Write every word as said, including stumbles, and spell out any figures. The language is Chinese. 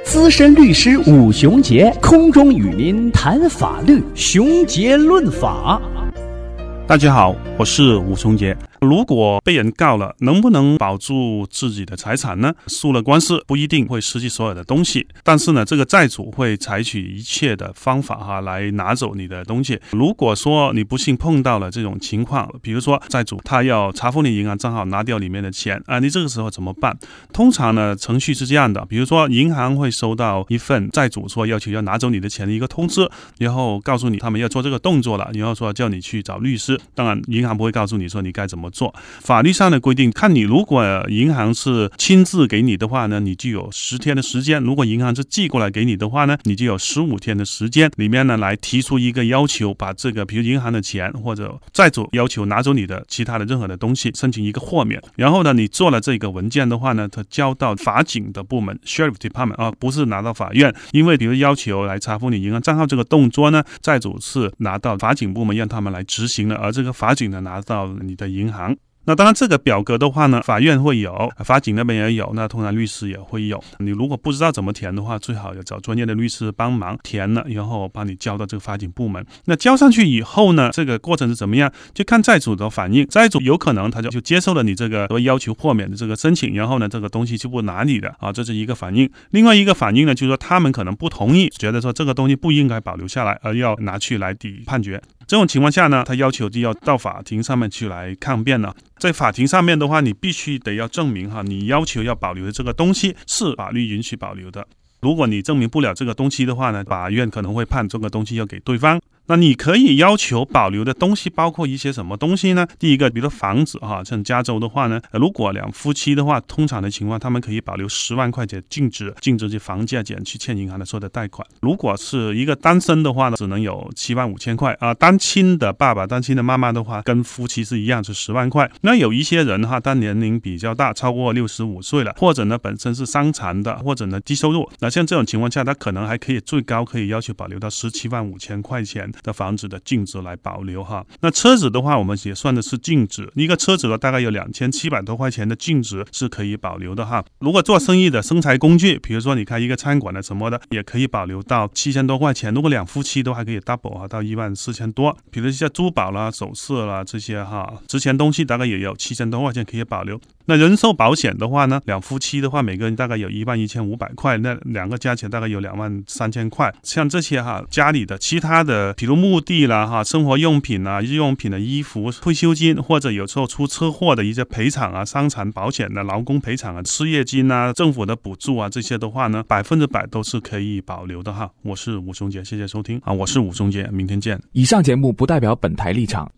资深律师武雄杰空中与您谈法律，雄杰论法。 大家好，我是武雄杰。如果被人告了，能不能保住自己的财产呢？输了官司不一定会失去所有的东西，但是呢，这个债主会采取一切的方法哈来拿走你的东西。如果说你不幸碰到了这种情况，比如说债主他要查封你银行账号，拿掉里面的钱啊，你这个时候怎么办？通常呢，程序是这样的，比如说银行会收到一份债主说要求要拿走你的钱的一个通知，然后告诉你他们要做这个动作了，然后说叫你去找律师。当然，银行不会告诉你说你该怎么做。法律上的规定，看你如果银行是亲自给你的话呢，你就有十天的时间；如果银行是寄过来给你的话呢，你就有十五天的时间，里面呢来提出一个要求，把这个比如银行的钱或者债主要求拿走你的其他的任何的东西，申请一个豁免。然后呢，你做了这个文件的话呢，它交到法警的部门 Sheriff Department 啊，不是拿到法院，因为比如要求来查封你银行账号这个动作呢，债主是拿到法警部门让他们来执行的，而这个法警呢拿到你的银行。那当然这个表格的话呢，法院会有，法警那边也有，那通常律师也会有。你如果不知道怎么填的话，最好要找专业的律师帮忙填了，然后帮你交到这个法警部门。那交上去以后呢，这个过程是怎么样，就看债主的反应。债主有可能他就就接受了你这个要求豁免的这个申请，然后呢这个东西就不拿你的啊，这是一个反应。另外一个反应呢，就是说他们可能不同意，觉得说这个东西不应该保留下来，而要拿去来抵判决。这种情况下呢，他要求就要到法庭上面去来抗辩了。在法庭上面的话，你必须得要证明哈，你要求要保留的这个东西是法律允许保留的。如果你证明不了这个东西的话呢，法院可能会判这个东西要给对方。那你可以要求保留的东西包括一些什么东西呢？第一个，比如房子哈，像加州的话呢，如果两夫妻的话，通常的情况他们可以保留十万块钱净值，净值就房价减去欠银行的所有的贷款。如果是一个单身的话呢，只能有七万五千块啊。单亲的爸爸、单亲的妈妈的话，跟夫妻是一样，是十万块。那有一些人哈，他年龄比较大，超过六十五岁了，或者呢本身是伤残的，或者呢低收入，那像这种情况下，他可能还可以最高可以要求保留到十七万五千块钱的房子的净值来保留哈。那车子的话，我们也算的是净值，一个车子的大概有两千七百多块钱的净值是可以保留的哈。如果做生意的生财工具，比如说你开一个餐馆的什么的，也可以保留到七千多块钱。如果两夫妻都还可以 double 哈，到一万四千多。比如像珠宝啦、首饰啦这些哈，值钱东西大概也有七千多块钱可以保留。那人寿保险的话呢，两夫妻的话，每个人大概有一万一千五百块，那两个加起来大概有两万三千块。像这些哈，家里的其他的，比如墓地啦哈，生活用品啊、日用品的衣服、退休金，或者有时候出车祸的一些赔偿啊、伤残保险的、劳工赔偿啊、失业金啊、政府的补助啊，这些的话呢，百分之百都是可以保留的哈。我是武雄杰，谢谢收听啊，我是武雄杰，明天见。 以上节目不代表本台立场，